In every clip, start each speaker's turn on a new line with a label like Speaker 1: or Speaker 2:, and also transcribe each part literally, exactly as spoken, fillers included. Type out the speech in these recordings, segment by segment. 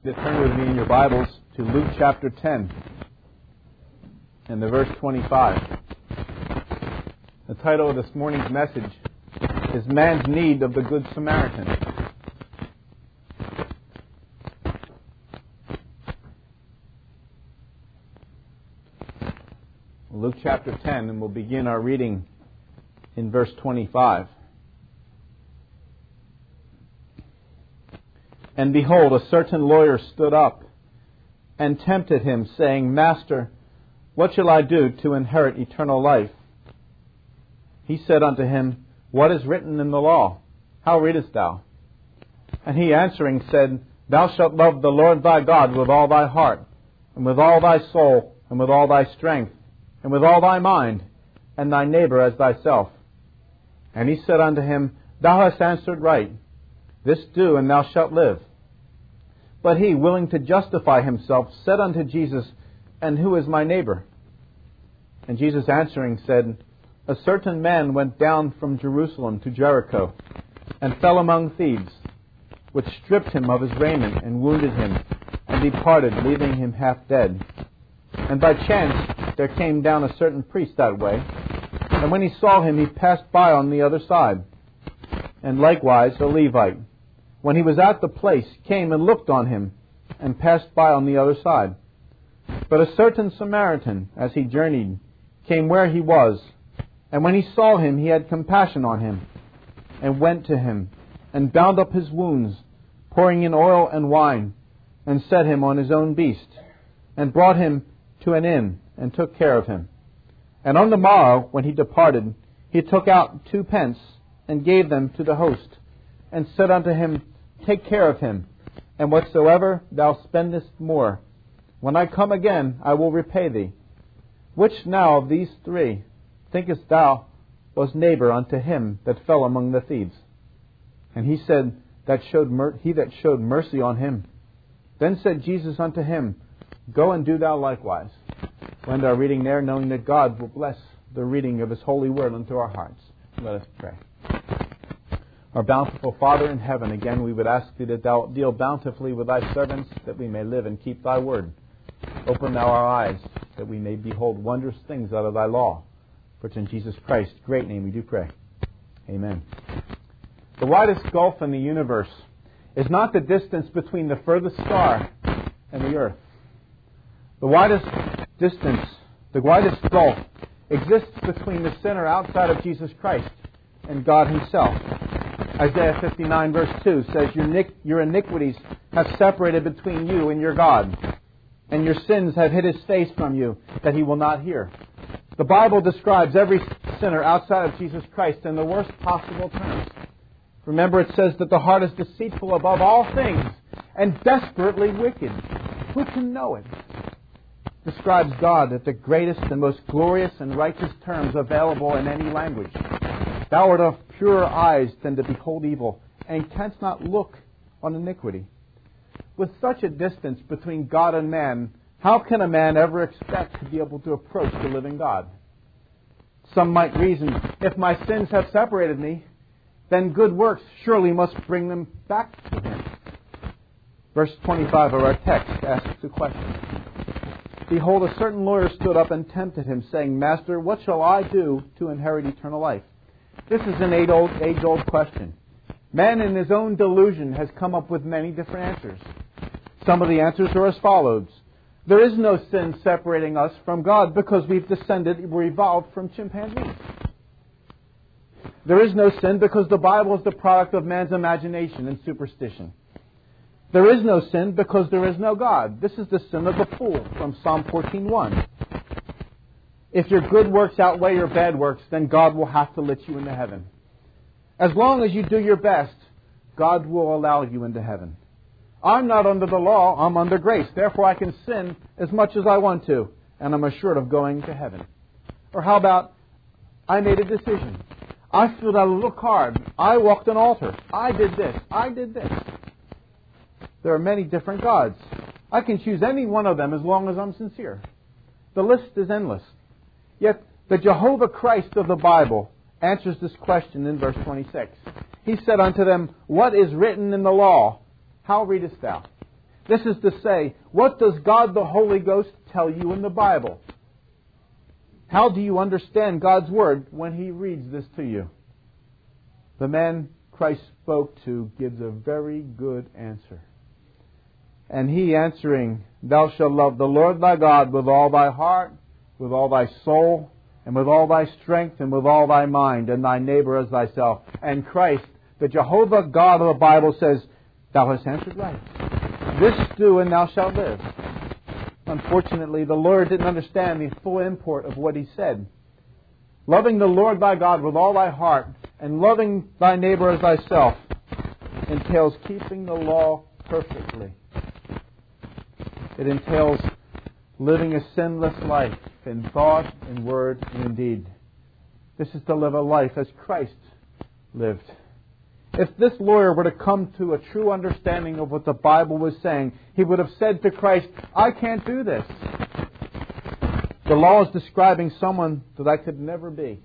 Speaker 1: Turn with me in your Bibles to Luke chapter ten and the verse twenty-five. The title of this morning's message is Man's Need of the Good Samaritan. Luke chapter ten, and we'll begin our reading in verse twenty-five. And behold, a certain lawyer stood up and tempted him, saying, Master, what shall I do to inherit eternal life? He said unto him, What is written in the law? How readest thou? And he answering said, Thou shalt love the Lord thy God with all thy heart, and with all thy soul, and with all thy strength, and with all thy mind, and thy neighbor as thyself. And he said unto him, Thou hast answered right. This do, and thou shalt live. But he, willing to justify himself, said unto Jesus, And who is my neighbor? And Jesus answering said, A certain man went down from Jerusalem to Jericho, and fell among thieves, which stripped him of his raiment, and wounded him, and departed, leaving him half dead. And by chance there came down a certain priest that way, and when he saw him, he passed by on the other side. And likewise a Levite, when he was at the place, came and looked on him, and passed by on the other side. But a certain Samaritan, as he journeyed, came where he was, and when he saw him, he had compassion on him, and went to him, and bound up his wounds, pouring in oil and wine, and set him on his own beast, and brought him to an inn, and took care of him. And on the morrow, when he departed, he took out two pence, and gave them to the host, and said unto him, Take care of him, and whatsoever thou spendest more, when I come again, I will repay thee. Which now of these three thinkest thou was neighbor unto him that fell among the thieves? And he said, that showed mer- He that showed mercy on him. Then said Jesus unto him, Go and do thou likewise. We'll end our reading there, knowing that God will bless the reading of His holy word unto our hearts. Let us pray. Our bountiful Father in heaven, again we would ask Thee that Thou deal bountifully with Thy servants, that we may live and keep Thy word. Open Thou our eyes, that we may behold wondrous things out of Thy law. For it's in Jesus Christ's great name we do pray. Amen. The widest gulf in the universe is not the distance between the furthest star and the earth. The widest distance, the widest gulf, exists between the sinner outside of Jesus Christ and God Himself. Isaiah fifty-nine verse two says, your, your iniquities have separated between you and your God, and your sins have hid His face from you, that He will not hear. The Bible describes every sinner outside of Jesus Christ in the worst possible terms. Remember, it says that the heart is deceitful above all things and desperately wicked. Who can know it? Describes God at the greatest and most glorious and righteous terms available in any language. Thou art of purer eyes than to behold evil, and canst not look on iniquity. With such a distance between God and man, how can a man ever expect to be able to approach the living God? Some might reason, if my sins have separated me, then good works surely must bring them back to Him. Verse twenty-five of our text asks the question. Behold, a certain lawyer stood up and tempted Him, saying, Master, what shall I do to inherit eternal life? This is an age-old, age-old question. Man in his own delusion has come up with many different answers. Some of the answers are as follows. There is no sin separating us from God because we've descended, we're evolved from chimpanzees. There is no sin because the Bible is the product of man's imagination and superstition. There is no sin because there is no God. This is the sin of the fool from Psalm fourteen one. If your good works outweigh your bad works, then God will have to let you into heaven. As long as you do your best, God will allow you into heaven. I'm not under the law, I'm under grace. Therefore I can sin as much as I want to, and I'm assured of going to heaven. Or how about, I made a decision. I filled out a little card. I walked an altar. I did this. I did this. There are many different gods. I can choose any one of them as long as I'm sincere. The list is endless. Yet the Jehovah Christ of the Bible answers this question in verse twenty-six. He said unto them, What is written in the law? How readest thou? This is to say, what does God the Holy Ghost tell you in the Bible? How do you understand God's Word when He reads this to you? The man Christ spoke to gives a very good answer. And he answering, Thou shalt love the Lord thy God with all thy heart, with all thy soul, and with all thy strength, and with all thy mind, and thy neighbor as thyself. And Christ, the Jehovah God of the Bible, says, Thou hast answered right. This do, and thou shalt live. Unfortunately, the lawyer didn't understand the full import of what he said. Loving the Lord thy God with all thy heart, and loving thy neighbor as thyself, entails keeping the law perfectly. It entails living a sinless life in thought, in word, and in deed. This is to live a life as Christ lived. If this lawyer were to come to a true understanding of what the Bible was saying, he would have said to Christ, I can't do this. The law is describing someone that I could never be.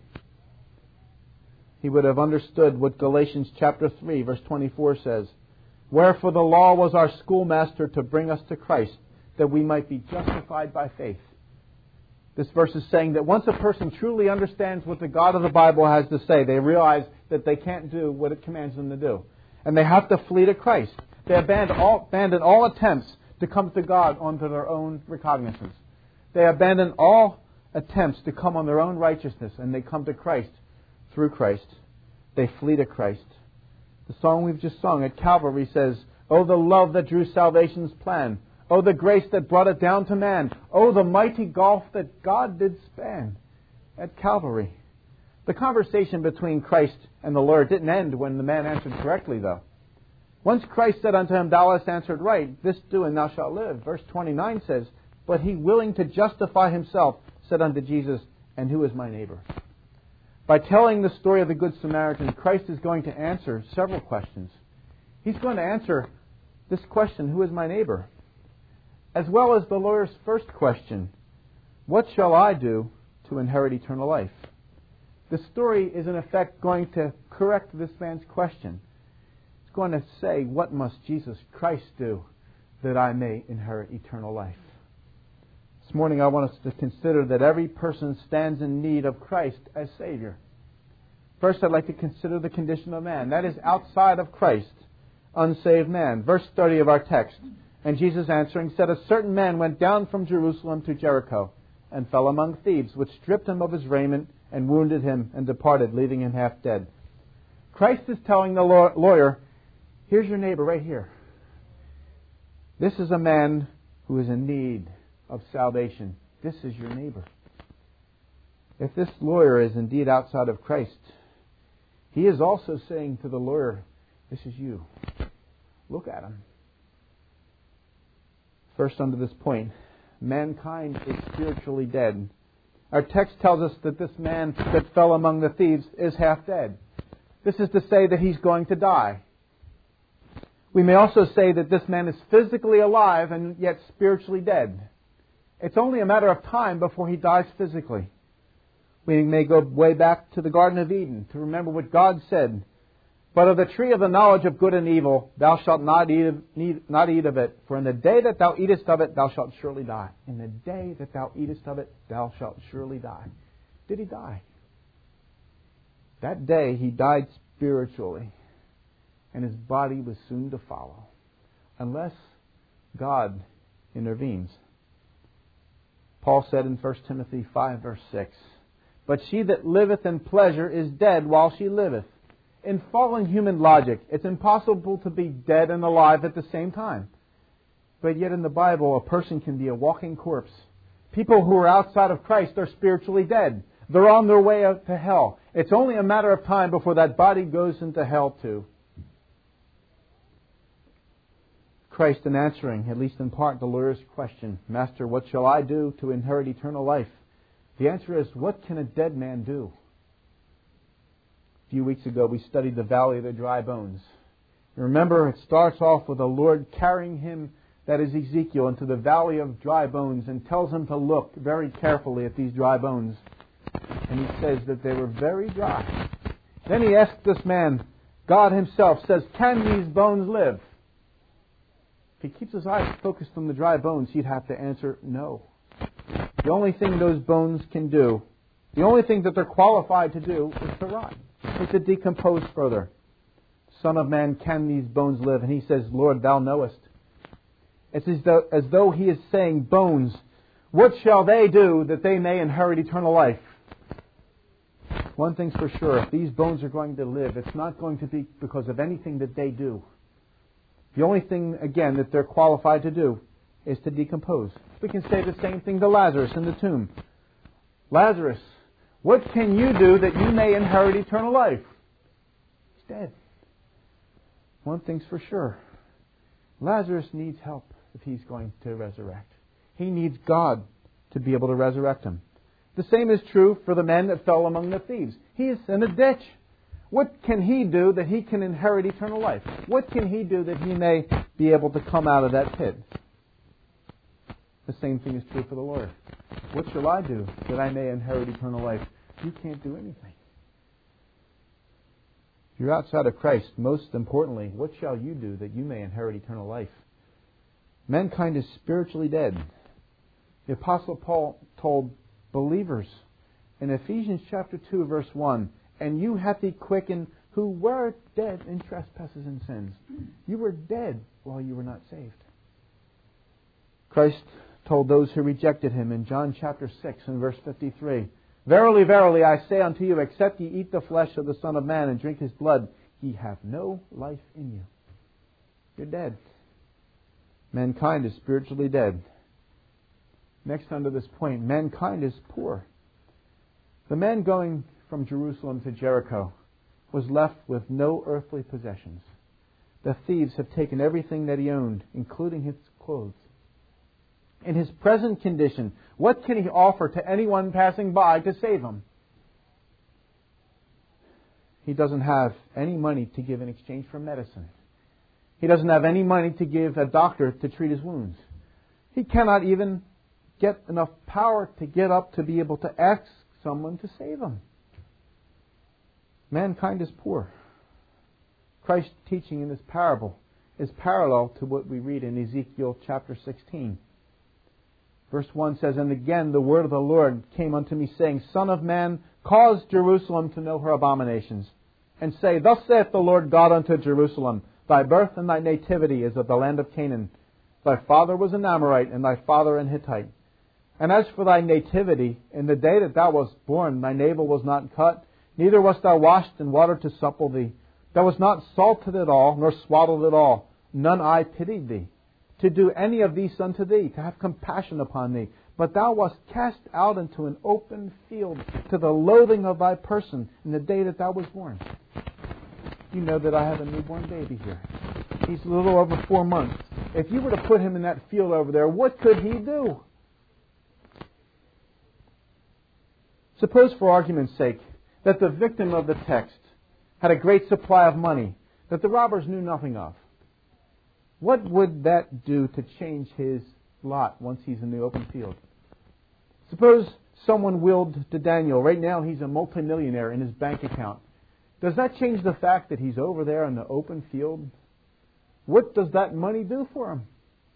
Speaker 1: He would have understood what Galatians chapter three, verse twenty-four says. Wherefore the law was our schoolmaster to bring us to Christ, that we might be justified by faith. This verse is saying that once a person truly understands what the God of the Bible has to say, they realize that they can't do what it commands them to do. And they have to flee to Christ. They abandon all, abandon all attempts to come to God onto their own recognizance. They abandon all attempts to come on their own righteousness, and they come to Christ through Christ. They flee to Christ. The song we've just sung at Calvary says, Oh, the love that drew salvation's plan. Oh, the grace that brought it down to man. Oh, the mighty gulf that God did span at Calvary. The conversation between Christ and the Lord didn't end when the man answered correctly, though. Once Christ said unto him, Thou hast answered right, this do and thou shalt live. Verse twenty-nine says, But he, willing to justify himself, said unto Jesus, And who is my neighbor? By telling the story of the Good Samaritan, Christ is going to answer several questions. He's going to answer this question, Who is my neighbor? As well as the lawyer's first question, What shall I do to inherit eternal life? The story is in effect going to correct this man's question. It's going to say, What must Jesus Christ do that I may inherit eternal life? This morning I want us to consider that every person stands in need of Christ as Savior. First, I'd like to consider the condition of man. That is, outside of Christ, unsaved man. Verse thirty of our text. And Jesus answering said, A certain man went down from Jerusalem to Jericho, and fell among thieves, which stripped him of his raiment, and wounded him, and departed, leaving him half dead. Christ is telling the lawyer, Here's your neighbor right here. This is a man who is in need of salvation. This is your neighbor. If this lawyer is indeed outside of Christ, he is also saying to the lawyer, This is you. Look at him. First, under this point, mankind is spiritually dead. Our text tells us that this man that fell among the thieves is half dead. This is to say that he's going to die. We may also say that this man is physically alive and yet spiritually dead. It's only a matter of time before he dies physically. We may go way back to the Garden of Eden to remember what God said. But of the tree of the knowledge of good and evil, thou shalt not eat, of, need, not eat of it. For in the day that thou eatest of it, thou shalt surely die. In the day that thou eatest of it, thou shalt surely die. Did he die? That day he died spiritually. And his body was soon to follow. Unless God intervenes. Paul said in First Timothy five, verse six, But she that liveth in pleasure is dead while she liveth. In fallen human logic, it's impossible to be dead and alive at the same time. But yet in the Bible, a person can be a walking corpse. People who are outside of Christ are spiritually dead. They're on their way out to hell. It's only a matter of time before that body goes into hell too. Christ, in answering, at least in part, the lawyer's question, Master, what shall I do to inherit eternal life? The answer is, what can a dead man do? A few weeks ago, we studied the Valley of the Dry Bones. You remember, it starts off with the Lord carrying him, that is Ezekiel, into the Valley of Dry Bones and tells him to look very carefully at these dry bones. And he says that they were very dry. Then he asks this man, God himself says, Can these bones live? If he keeps his eyes focused on the dry bones, he'd have to answer no. The only thing those bones can do, the only thing that they're qualified to do is to rot, is to decompose further. Son of man, can these bones live? And he says, Lord, thou knowest. It's as though, as though he is saying, bones, what shall they do that they may inherit eternal life? One thing's for sure, if these bones are going to live, it's not going to be because of anything that they do. The only thing, again, that they're qualified to do is to decompose. We can say the same thing to Lazarus in the tomb. Lazarus, what can you do that you may inherit eternal life? He's dead. One thing's for sure. Lazarus needs help if he's going to resurrect. He needs God to be able to resurrect him. The same is true for the man that fell among the thieves. He is in a ditch. What can he do that he can inherit eternal life? What can he do that he may be able to come out of that pit? The same thing is true for the Lord. What shall I do that I may inherit eternal life? You can't do anything. If you're outside of Christ, most importantly, what shall you do that you may inherit eternal life? Mankind is spiritually dead. The Apostle Paul told believers in Ephesians chapter two, verse one, and you hath he quickened who were dead in trespasses and sins. You were dead while you were not saved. Christ told those who rejected him in John chapter six and verse fifty-three, Verily, verily, I say unto you, except ye eat the flesh of the Son of Man and drink his blood, ye have no life in you. You're dead. Mankind is spiritually dead. Next, under this point, mankind is poor. The man going from Jerusalem to Jericho was left with no earthly possessions. The thieves have taken everything that he owned, including his clothes. In his present condition, what can he offer to anyone passing by to save him? He doesn't have any money to give in exchange for medicine. He doesn't have any money to give a doctor to treat his wounds. He cannot even get enough power to get up to be able to ask someone to save him. Mankind is poor. Christ's teaching in this parable is parallel to what we read in Ezekiel chapter sixteen. Verse one says, And again the word of the Lord came unto me, saying, Son of man, cause Jerusalem to know her abominations, and say, Thus saith the Lord God unto Jerusalem, Thy birth and thy nativity is of the land of Canaan. Thy father was an Amorite, and thy father an Hittite. And as for thy nativity, in the day that thou wast born, thy navel was not cut, neither wast thou washed in water to supple thee. Thou wast not salted at all, nor swaddled at all. None eye pitied thee, to do any of these unto thee, to have compassion upon thee. But thou wast cast out into an open field, to the loathing of thy person, in the day that thou wast born. You know that I have a newborn baby here. He's a little over four months. If you were to put him in that field over there, what could he do? Suppose, for argument's sake, that the victim of the text had a great supply of money that the robbers knew nothing of. What would that do to change his lot once he's in the open field? Suppose someone willed to Daniel, right now he's a multimillionaire in his bank account. Does that change the fact that he's over there in the open field? What does that money do for him?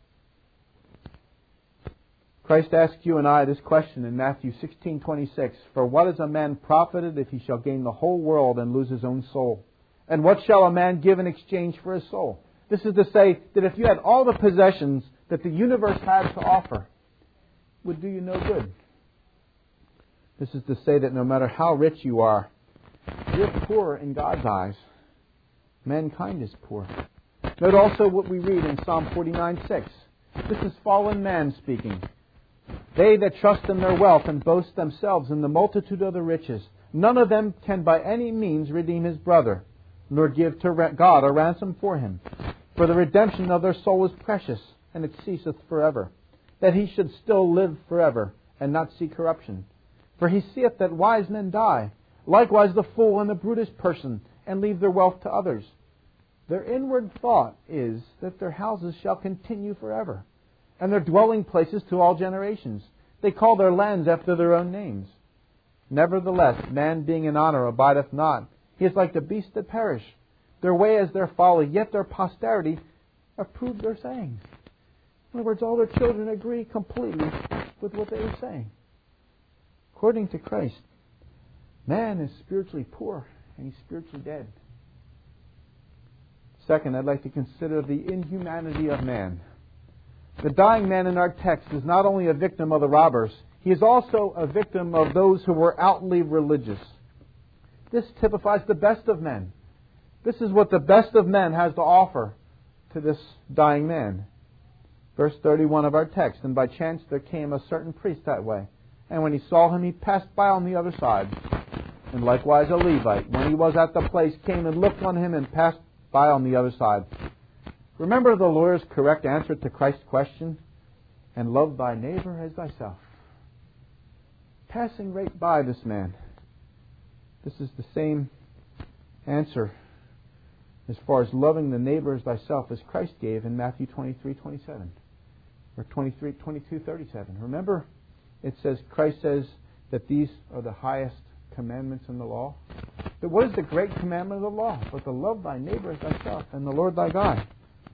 Speaker 1: Christ asked you and I this question in Matthew sixteen twenty-six. For what is a man profited if he shall gain the whole world and lose his own soul? And what shall a man give in exchange for his soul? This is to say that if you had all the possessions that the universe had to offer, it would do you no good. This is to say that no matter how rich you are, you're poor in God's eyes. Mankind is poor. Note also what we read in Psalm forty-nine six. This is fallen man speaking. They that trust in their wealth and boast themselves in the multitude of the riches, none of them can by any means redeem his brother, nor give to God a ransom for him. For the redemption of their soul is precious, and it ceaseth forever, that he should still live forever, and not see corruption. For he seeth that wise men die, likewise the fool and the brutish person, and leave their wealth to others. Their inward thought is that their houses shall continue forever, and their dwelling places to all generations. They call their lands after their own names. Nevertheless, man being in honor abideth not. He is like the beasts that perish. Their way is their folly, yet their posterity approve their sayings. In other words, all their children agree completely with what they were saying. According to Christ, man is spiritually poor and he's spiritually dead. Second, I'd like to consider the inhumanity of man. The dying man in our text is not only a victim of the robbers, he is also a victim of those who were outwardly religious. This typifies the best of men. This is what the best of men has to offer to this dying man. Verse thirty-one of our text, and by chance there came a certain priest that way, and when he saw him, he passed by on the other side. And likewise a Levite, when he was at the place, came and looked on him and passed by on the other side. Remember the lawyer's correct answer to Christ's question? And love thy neighbor as thyself. Passing right by this man. This is the same answer as far as loving the neighbor as thyself as Christ gave in Matthew twenty-three twenty-seven. Or twenty-three, twenty-two thirty-seven. Remember, it says, Christ says that these are the highest commandments in the law. But what is the great commandment of the law? But to love thy neighbor as thyself and the Lord thy God.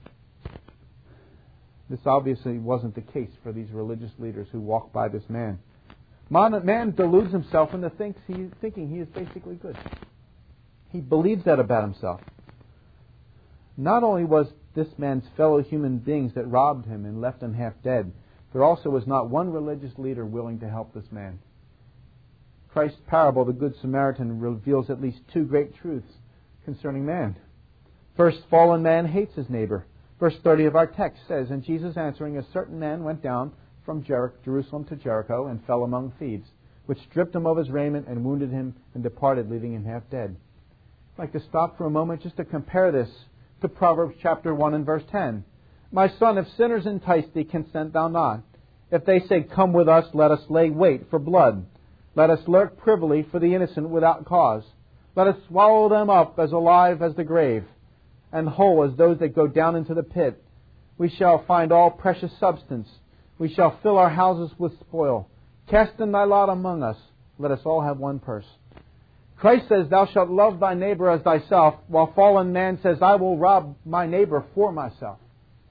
Speaker 1: This obviously wasn't the case for these religious leaders who walked by this man. Man, man deludes himself into thinks he, thinking he is basically good. He believes that about himself. Not only was this man's fellow human beings that robbed him and left him half dead, there also was not one religious leader willing to help this man. Christ's parable, the Good Samaritan, reveals at least two great truths concerning man. First, fallen man hates his neighbor. Verse thirty of our text says, and Jesus answering, a certain man went down from Jer- Jerusalem to Jericho and fell among thieves, which stripped him of his raiment and wounded him and departed, leaving him half dead. I'd like to stop for a moment just to compare this to Proverbs chapter one and verse ten. My son, if sinners entice thee, consent thou not. If they say, come with us, let us lay wait for blood. Let us lurk privily for the innocent without cause. Let us swallow them up as alive as the grave, and whole as those that go down into the pit. We shall find all precious substance. We shall fill our houses with spoil. Cast in thy lot among us. Let us all have one purse. Christ says, thou shalt love thy neighbor as thyself, while fallen man says, I will rob my neighbor for myself.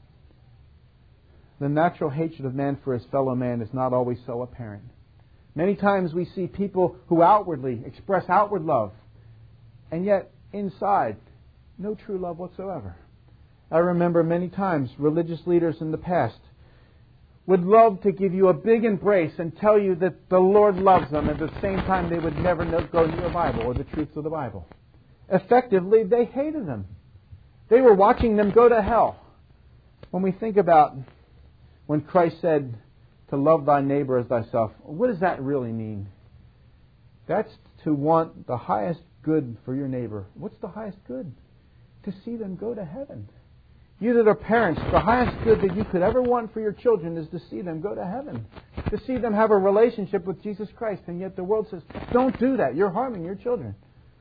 Speaker 1: The natural hatred of man for his fellow man is not always so apparent. Many times we see people who outwardly express outward love, and yet inside, no true love whatsoever. I remember many times religious leaders in the past would love to give you a big embrace and tell you that the Lord loves them, and at the same time they would never know, go near the Bible or the truths of the Bible. Effectively, they hated them. They were watching them go to hell. When we think about when Christ said to love thy neighbor as thyself, what does that really mean? That's to want the highest good for your neighbor. What's the highest good? To see them go to heaven. You that are parents, the highest good that you could ever want for your children is to see them go to heaven. To see them have a relationship with Jesus Christ. And yet the world says, don't do that. You're harming your children.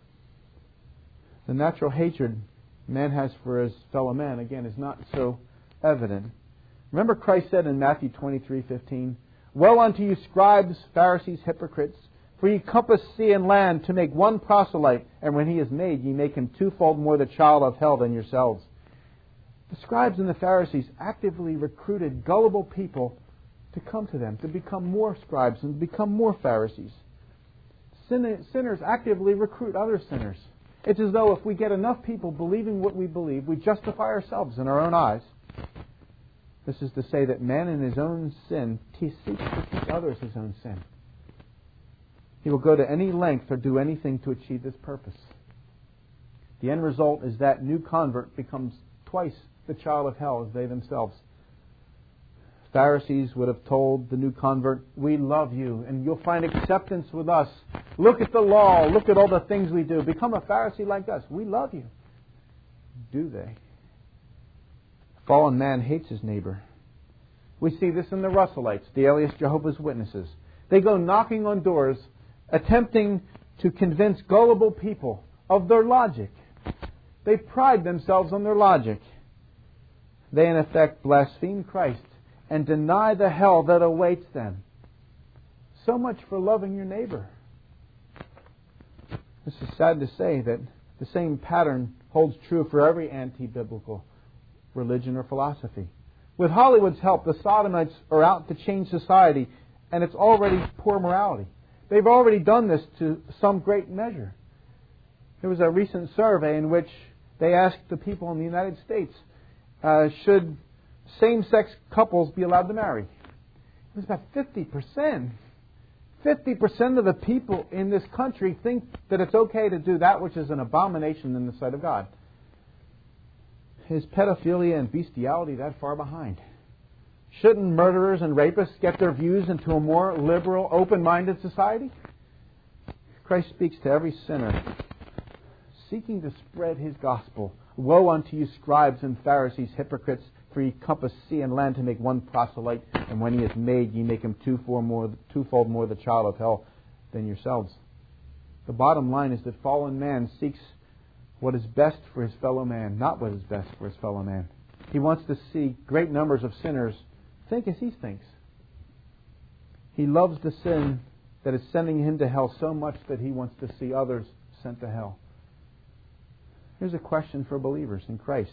Speaker 1: The natural hatred man has for his fellow man, again, is not so evident. Remember Christ said in Matthew twenty-three fifteen, woe unto you, scribes, Pharisees, hypocrites, for ye compass sea and land to make one proselyte, and when he is made, ye make him twofold more the child of hell than yourselves. The scribes and the Pharisees actively recruited gullible people to come to them, to become more scribes and to become more Pharisees. Sin- sinners actively recruit other sinners. It's as though if we get enough people believing what we believe, we justify ourselves in our own eyes. This is to say that man in his own sin seeks to teach others his own sin. He will go to any length or do anything to achieve this purpose. The end result is that new convert becomes twice the child of hell as they themselves. Pharisees would have told the new convert, we love you and you'll find acceptance with us. Look at the law. Look at all the things we do. Become a Pharisee like us. We love you. Do they? Fallen man hates his neighbor. We see this in the Russellites, the alias Jehovah's Witnesses. They go knocking on doors, attempting to convince gullible people of their logic. They pride themselves on their logic. They, in effect, blaspheme Christ and deny the hell that awaits them. So much for loving your neighbor. This is sad to say that the same pattern holds true for every anti-biblical religion or philosophy. With Hollywood's help, the Sodomites are out to change society, and it's already poor morality. They've already done this to some great measure. There was a recent survey in which they asked the people in the United States, uh, should same-sex couples be allowed to marry? It was about fifty percent. fifty percent of the people in this country think that it's okay to do that which is an abomination in the sight of God. Is pedophilia and bestiality that far behind? Shouldn't murderers and rapists get their views into a more liberal, open-minded society? Christ speaks to every sinner seeking to spread His gospel. Woe unto you, scribes and Pharisees, hypocrites, for ye compass sea and land to make one proselyte, and when he is made, ye make him twofold more, twofold more the child of hell than yourselves. The bottom line is that fallen man seeks what is best for his fellow man, not what is best for his fellow man. He wants to see great numbers of sinners think as he thinks. He loves the sin that is sending him to hell so much that he wants to see others sent to hell. Here's a question for believers in Christ.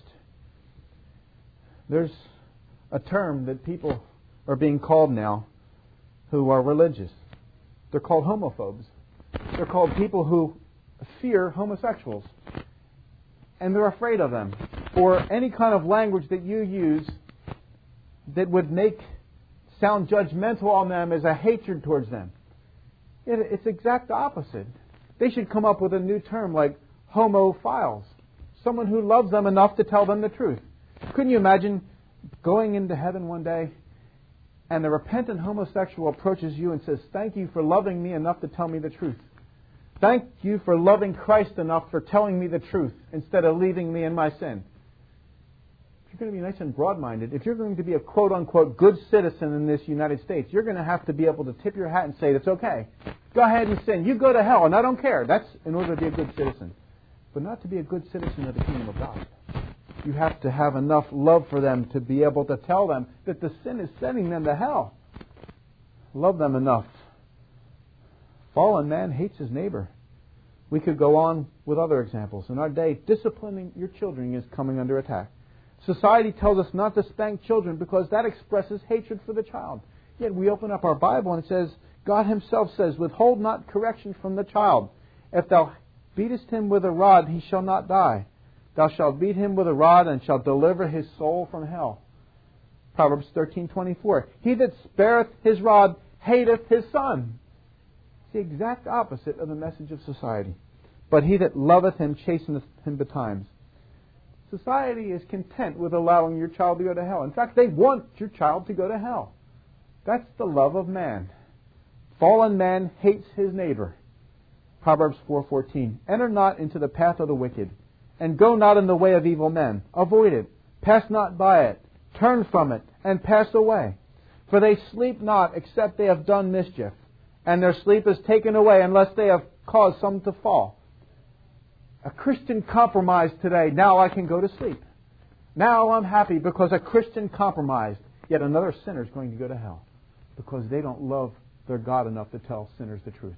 Speaker 1: There's a term that people are being called now who are religious. They're called homophobes. They're called people who fear homosexuals. And they're afraid of them. Or any kind of language that you use that would make sound judgmental on them as a hatred towards them. It, it's exact opposite. They should come up with a new term like homophiles. Someone who loves them enough to tell them the truth. Couldn't you imagine going into heaven one day and the repentant homosexual approaches you and says, "Thank you for loving me enough to tell me the truth. Thank you for loving Christ enough for telling me the truth instead of leaving me in my sin." If you're going to be nice and broad-minded, if you're going to be a quote-unquote good citizen in this United States, you're going to have to be able to tip your hat and say, "It's okay. Go ahead and sin. You go to hell, and I don't care." That's in order to be a good citizen. But not to be a good citizen of the kingdom of God. You have to have enough love for them to be able to tell them that the sin is sending them to hell. Love them enough. Fallen man hates his neighbor. We could go on with other examples. In our day, disciplining your children is coming under attack. Society tells us not to spank children because that expresses hatred for the child. Yet we open up our Bible and it says, God Himself says, "Withhold not correction from the child. If thou beatest him with a rod, he shall not die. Thou shalt beat him with a rod, and shalt deliver his soul from hell." Proverbs thirteen twenty-four. "He that spareth his rod hateth his son." It's the exact opposite of the message of society. "But he that loveth him chasteneth him betimes." Society is content with allowing your child to go to hell. In fact, they want your child to go to hell. That's the love of man. Fallen man hates his neighbor. Proverbs four fourteen. "Enter not into the path of the wicked, and go not in the way of evil men. Avoid it. Pass not by it. Turn from it, and pass away. For they sleep not, except they have done mischief, and their sleep is taken away, unless they have caused some to fall." A Christian compromised today. Now I can go to sleep. Now I'm happy because a Christian compromised. Yet another sinner is going to go to hell because they don't love their God enough to tell sinners the truth.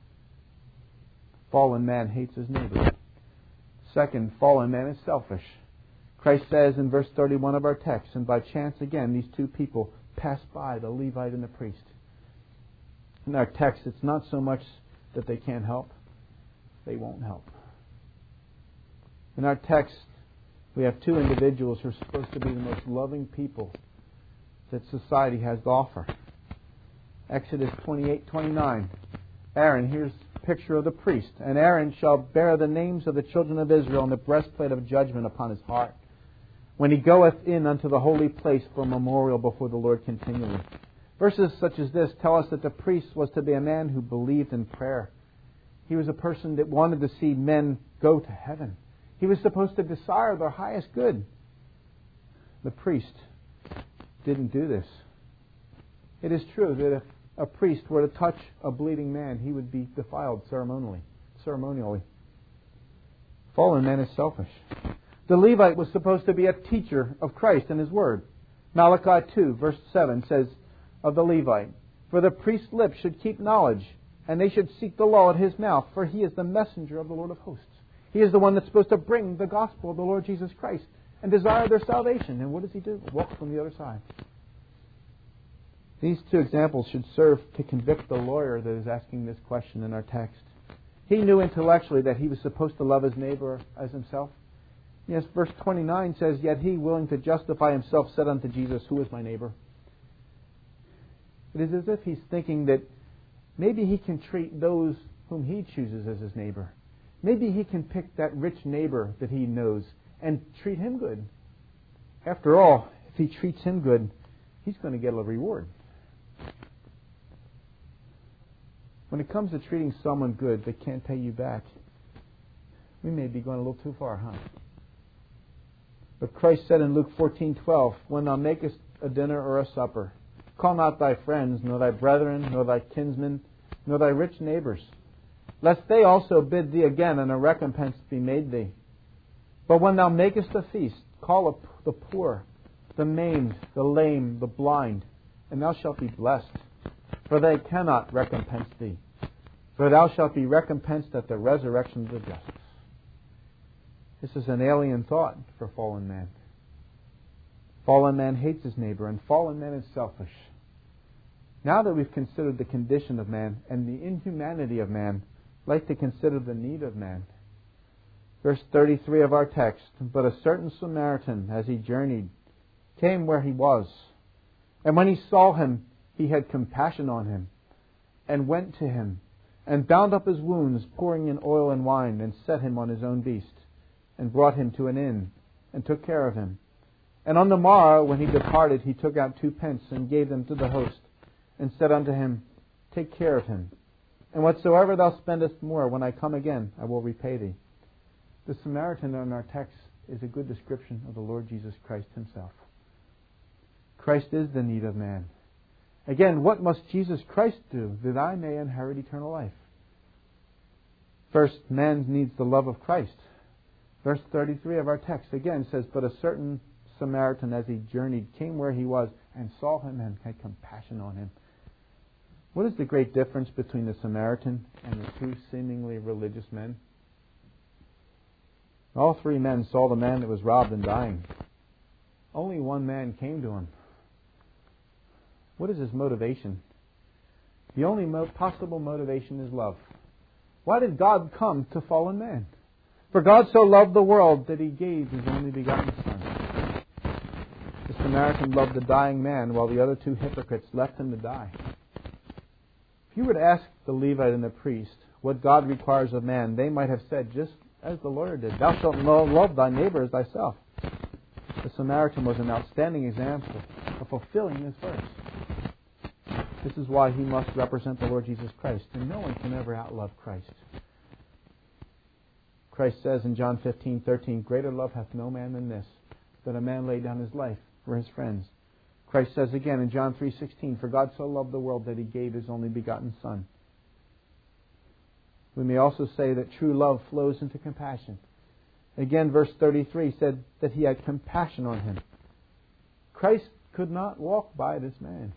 Speaker 1: Fallen man hates his neighbor. Second, fallen man is selfish. Christ says in verse thirty-one of our text, "And by chance again these two people passed by, the Levite and the priest." In our text, it's not so much that they can't help, they won't help. In our text, we have two individuals who are supposed to be the most loving people that society has to offer. Exodus twenty-eight twenty-nine. Aaron, here's a picture of the priest. "And Aaron shall bear the names of the children of Israel on the breastplate of judgment upon his heart, when he goeth in unto the holy place for a memorial before the Lord continually." Verses such as this tell us that the priest was to be a man who believed in prayer. He was a person that wanted to see men go to heaven. He was supposed to desire their highest good. The priest didn't do this. It is true that if a priest were to touch a bleeding man, he would be defiled ceremonially. ceremonially. Fallen man is selfish. The Levite was supposed to be a teacher of Christ and His Word. Malachi two, verse seven says of the Levite, "For the priest's lips should keep knowledge, and they should seek the law at his mouth, for he is the messenger of the Lord of hosts." He is the one that's supposed to bring the gospel of the Lord Jesus Christ. and desire their salvation. And what does he do? Walk from the other side. These two examples should serve to convict the lawyer that is asking this question in our text. He knew intellectually that he was supposed to love his neighbor as himself. Yes, verse twenty-nine says, "Yet he, willing to justify himself, said unto Jesus, Who is my neighbor?" It is as if he's thinking that maybe he can treat those whom he chooses as his neighbor. Maybe he can pick that rich neighbor that he knows and treat him good. After all, if he treats him good, he's going to get a reward. When it comes to treating someone good that can't pay you back, we may be going a little too far, huh? But Christ said in Luke fourteen twelve, "When thou makest a dinner or a supper, call not thy friends, nor thy brethren, nor thy kinsmen, nor thy rich neighbors, lest they also bid thee again, and a recompense be made thee. But when thou makest a feast, call up the poor, the maimed, the lame, the blind, and thou shalt be blessed, for they cannot recompense thee. For thou shalt be recompensed at the resurrection of the just." This is an alien thought for fallen man. Fallen man hates his neighbor, and fallen man is selfish. Now that we've considered the condition of man and the inhumanity of man, I'd like to consider the need of man. Verse thirty-three of our text, "But a certain Samaritan, as he journeyed, came where he was. And when he saw him, he had compassion on him, and went to him, and bound up his wounds, pouring in oil and wine, and set him on his own beast, and brought him to an inn, and took care of him. And on the morrow, when he departed, he took out two pence, and gave them to the host, and said unto him, Take care of him, and whatsoever thou spendest more, when I come again, I will repay thee." The Samaritan in our text is a good description of the Lord Jesus Christ himself. Christ is the need of man. Again, what must Jesus Christ do that I may inherit eternal life? First, man needs the love of Christ. Verse thirty-three of our text again says, "But a certain Samaritan, as he journeyed, came where he was, and saw him, and had compassion on him." What is the great difference between the Samaritan and the two seemingly religious men? All three men saw the man that was robbed and dying. Only one man came to him. What is his motivation? The only mo- possible motivation is love. Why did God come to fallen man? "For God so loved the world that he gave his only begotten Son." The Samaritan loved the dying man, while the other two hypocrites left him to die. If you were to ask the Levite and the priest what God requires of man, they might have said, just as the lawyer did, "Thou shalt love thy neighbor as thyself." The Samaritan was an outstanding example of fulfilling this verse. This is why he must represent the Lord Jesus Christ, and no one can ever outlove Christ. Christ says in John fifteen thirteen, "Greater love hath no man than this, that a man lay down his life for his friends." Christ says again in John three sixteen, "For God so loved the world that he gave his only begotten Son." We may also say that true love flows into compassion. Again, verse thirty-three said that he had compassion on him. Christ could not walk by this man.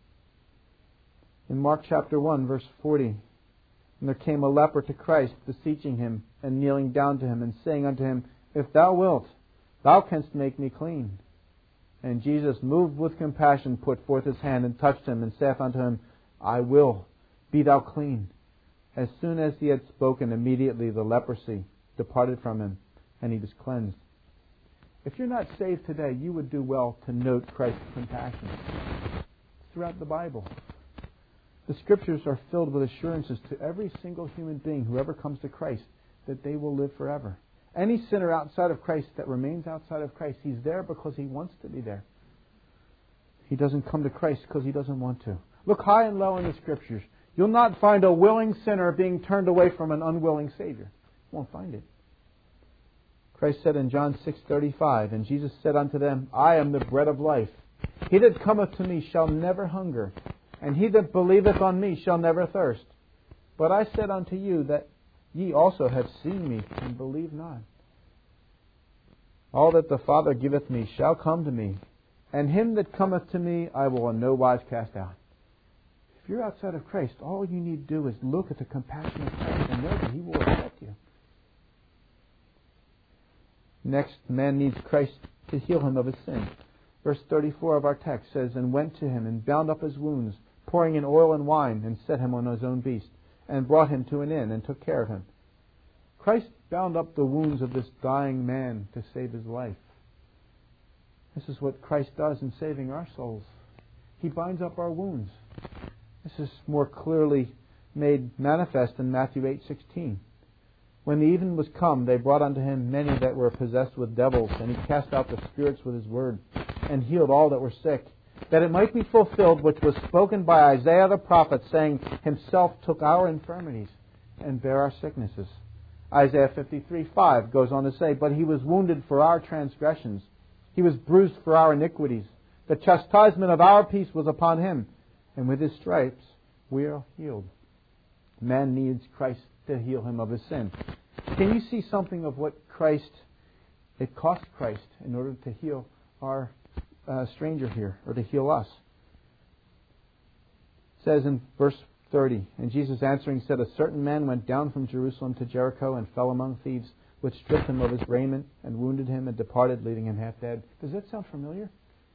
Speaker 1: In Mark chapter one, verse forty, "And there came a leper to Christ, beseeching him, and kneeling down to him, and saying unto him, If thou wilt, thou canst make me clean. And Jesus, moved with compassion, put forth his hand, and touched him, and saith unto him, I will, be thou clean. As soon as he had spoken, immediately the leprosy departed from him, and he was cleansed." If you're not saved today, you would do well to note Christ's compassion throughout the Bible. The Scriptures are filled with assurances to every single human being who ever comes to Christ that they will live forever. Any sinner outside of Christ that remains outside of Christ, he's there because he wants to be there. He doesn't come to Christ because he doesn't want to. Look high and low in the Scriptures. You'll not find a willing sinner being turned away from an unwilling Savior. You won't find it. Christ said in John six thirty-five, "And Jesus said unto them, I am the bread of life. He that cometh to me shall never hunger, and he that believeth on me shall never thirst. But I said unto you that ye also have seen me, and believe not. All that the Father giveth me shall come to me, and him that cometh to me I will in no wise cast out." If you're outside of Christ, all you need to do is look at the compassion of Christ and know that he will accept you. Next, man needs Christ to heal him of his sin. Verse thirty-four of our text says, and went to him and bound up his wounds, pouring in oil and wine, and set him on his own beast, and brought him to an inn, and took care of him. Christ bound up the wounds of this dying man to save his life. This is what Christ does in saving our souls. He binds up our wounds. This is more clearly made manifest in Matthew eight sixteen. When the even was come, they brought unto him many that were possessed with devils, and he cast out the spirits with his word, and healed all that were sick, that it might be fulfilled which was spoken by Isaiah the prophet, saying, himself took our infirmities and bare our sicknesses. Isaiah fifty-three five goes on to say, but he was wounded for our transgressions, he was bruised for our iniquities. The chastisement of our peace was upon him, and with his stripes we are healed. Man needs Christ to heal him of his sin. Can you see something of what Christ, it cost Christ in order to heal our uh, stranger here, or to heal us? It says in verse thirty, and Jesus answering said, a certain man went down from Jerusalem to Jericho and fell among thieves, which stripped him of his raiment and wounded him and departed, leaving him half dead. Does that sound familiar?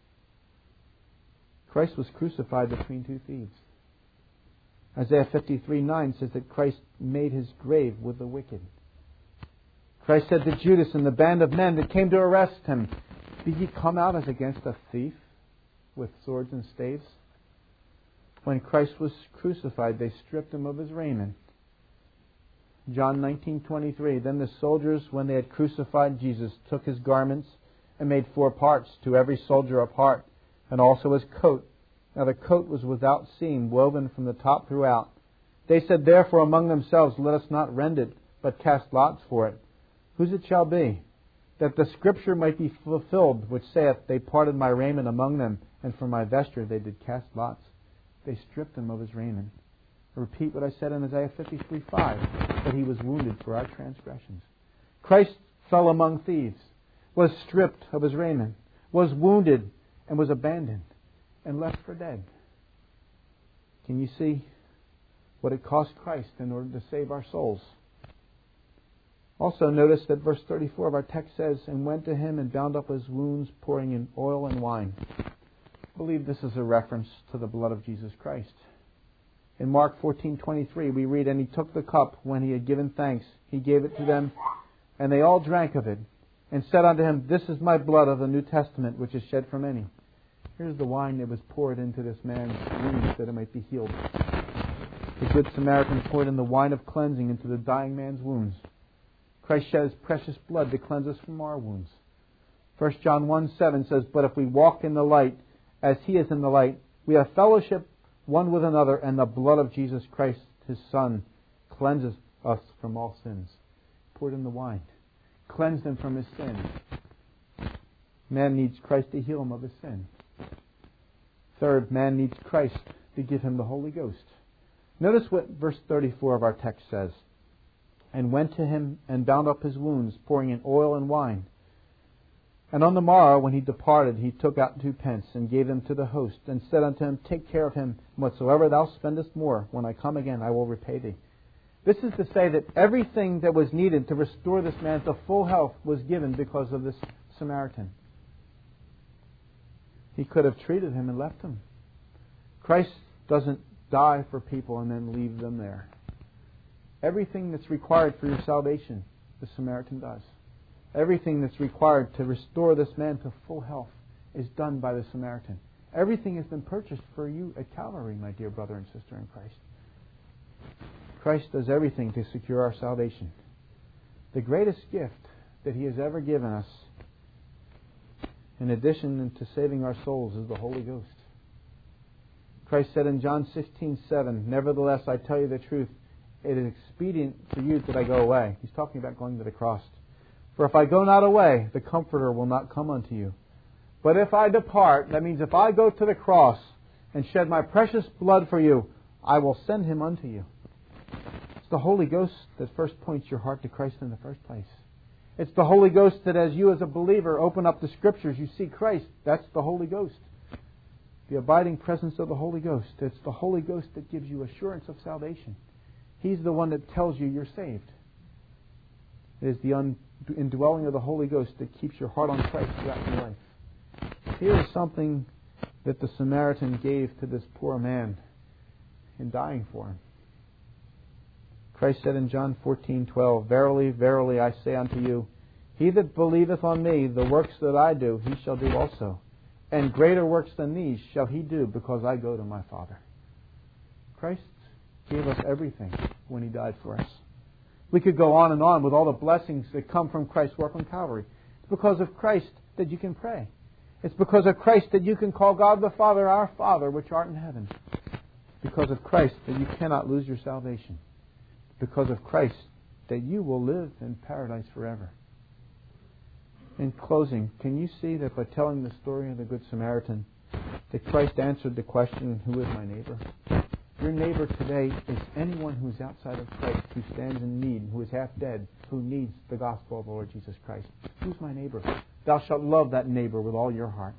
Speaker 1: Christ was crucified between two thieves. Isaiah fifty-three nine says that Christ made his grave with the wicked. Christ said to Judas and the band of men that came to arrest him, did ye come out as against a thief with swords and staves? When Christ was crucified, they stripped him of his raiment. John nineteen twenty-three, then the soldiers, when they had crucified Jesus, took his garments and made four parts, to every soldier a part, and also his coat. Now the coat was without seam, woven from the top throughout. They said therefore among themselves, let us not rend it, but cast lots for it, whose it shall be, that the scripture might be fulfilled, which saith, they parted my raiment among them, and for my vesture they did cast lots. They stripped him of his raiment. I repeat what I said in Isaiah fifty-three five, that he was wounded for our transgressions. Christ fell among thieves, was stripped of his raiment, was wounded, and was abandoned and left for dead. Can you see what it cost Christ in order to save our souls? Also notice that verse thirty-four of our text says, and went to him and bound up his wounds, pouring in oil and wine. I believe this is a reference to the blood of Jesus Christ. In Mark fourteen twenty-three we read, and he took the cup when he had given thanks. He gave it to them, and they all drank of it, and said unto him, this is my blood of the New Testament, which is shed for many. Here's the wine that was poured into this man's wounds that it might be healed. The Good Samaritan poured in the wine of cleansing into the dying man's wounds. Christ shed his precious blood to cleanse us from our wounds. First John one seven says, but if we walk in the light, as he is in the light, we have fellowship one with another, and the blood of Jesus Christ, his Son, cleanses us from all sins. Poured in the wine. Cleansed him from his sin. Man needs Christ to heal him of his sin. Third, man needs Christ to give him the Holy Ghost. Notice what verse thirty-four of our text says. And went to him and bound up his wounds, pouring in oil and wine. And on the morrow, when he departed, he took out two pence, and gave them to the host, and said unto him, take care of him, and whatsoever thou spendest more, when I come again, I will repay thee. This is to say that everything that was needed to restore this man to full health was given because of this Samaritan. He could have treated him and left him. Christ doesn't die for people and then leave them there. Everything that's required for your salvation, the Samaritan does. Everything that's required to restore this man to full health is done by the Samaritan. Everything has been purchased for you at Calvary, my dear brother and sister in Christ. Christ does everything to secure our salvation. The greatest gift that he has ever given us, in addition to saving our souls, is the Holy Ghost. Christ said in John sixteen seven, nevertheless, I tell you the truth, it is expedient for you that I go away. He's talking about going to the cross. For if I go not away, the Comforter will not come unto you. But if I depart, that means if I go to the cross and shed my precious blood for you, I will send him unto you. It's the Holy Ghost that first points your heart to Christ in the first place. It's the Holy Ghost that as you as a believer open up the Scriptures, you see Christ. That's the Holy Ghost. The abiding presence of the Holy Ghost. It's the Holy Ghost that gives you assurance of salvation. He's the one that tells you you're saved. It is the un- indwelling of the Holy Ghost that keeps your heart on Christ throughout your life. Here is something that the Samaritan gave to this poor man in dying for him. Christ said in John fourteen twelve, Verily, verily, I say unto you, he that believeth on me, the works that I do, he shall do also. And greater works than these shall he do, because I go to my Father. Christ gave us everything when he died for us. We could go on and on with all the blessings that come from Christ's work on Calvary. It's because of Christ that you can pray. It's because of Christ that you can call God the Father, our Father, which art in heaven. It's because of Christ that you cannot lose your salvation. It's because of Christ that you will live in paradise forever. In closing, can you see that by telling the story of the Good Samaritan, that Christ answered the question, who is my neighbor? Your neighbor today is anyone who is outside of Christ, who stands in need, who is half dead, who needs the gospel of the Lord Jesus Christ. Who's my neighbor? Thou shalt love that neighbor with all your heart.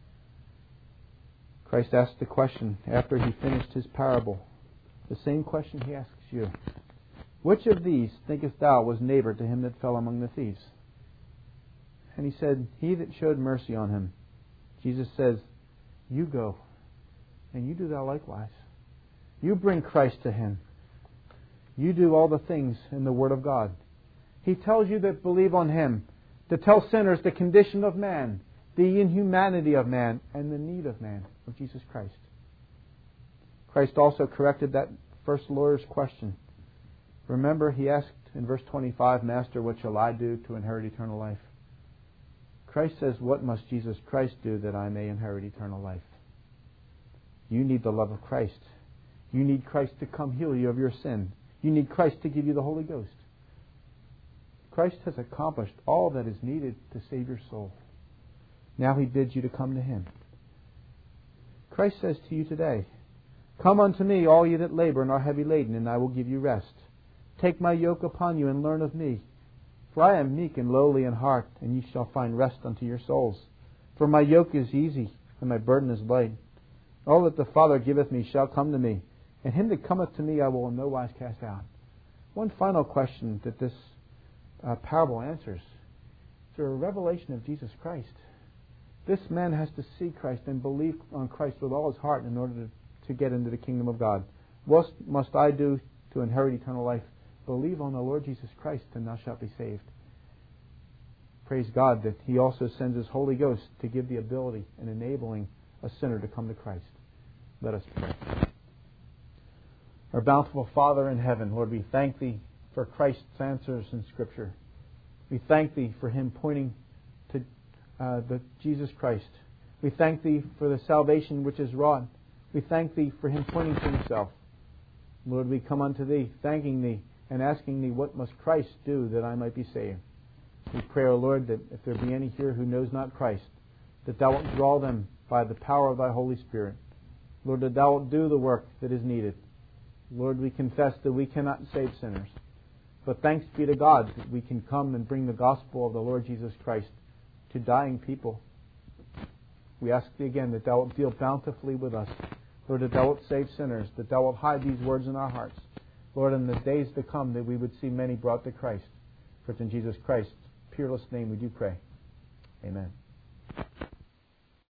Speaker 1: Christ asked the question after he finished his parable, the same question he asks you. Which of these thinkest thou was neighbor to him that fell among the thieves? And he said, he that showed mercy on him. Jesus says, you go, and you do thou likewise. You bring Christ to him. You do all the things in the Word of God. He tells you that believe on him, to tell sinners the condition of man, the inhumanity of man, and the need of man, of Jesus Christ. Christ also corrected that first lawyer's question. Remember, he asked in verse twenty-five, Master, what shall I do to inherit eternal life? Christ says, what must Jesus Christ do that I may inherit eternal life? You need the love of Christ. You need Christ to come heal you of your sin. You need Christ to give you the Holy Ghost. Christ has accomplished all that is needed to save your soul. Now he bids you to come to him. Christ says to you today, come unto me, all ye that labor and are heavy laden, and I will give you rest. Take my yoke upon you and learn of me. For I am meek and lowly in heart, and ye shall find rest unto your souls. For my yoke is easy, and my burden is light. All that the Father giveth me shall come to me, and him that cometh to me I will in no wise cast out. One final question that this uh, parable answers. It's a revelation of Jesus Christ. This man has to see Christ and believe on Christ with all his heart in order to, to get into the kingdom of God. What must I do to inherit eternal life? Believe on the Lord Jesus Christ, and thou shalt be saved. Praise God that he also sends his Holy Ghost to give the ability and enabling a sinner to come to Christ. Let us pray. Our bountiful Father in heaven, Lord, we thank Thee for Christ's answers in Scripture. We thank Thee for Him pointing to uh, the Jesus Christ. We thank Thee for the salvation which is wrought. We thank Thee for Him pointing to Himself. Lord, we come unto Thee, thanking Thee and asking Thee, what must Christ do that I might be saved? We pray, O Lord, that if there be any here who knows not Christ, that Thou wilt draw them by the power of Thy Holy Spirit. Lord, that Thou wilt do the work that is needed. Lord, we confess that we cannot save sinners. But thanks be to God that we can come and bring the gospel of the Lord Jesus Christ to dying people. We ask Thee again that Thou wilt deal bountifully with us. Lord, that Thou wilt save sinners, that Thou wilt hide these words in our hearts. Lord, in the days to come that we would see many brought to Christ. For it's in Jesus Christ's peerless name we do pray. Amen.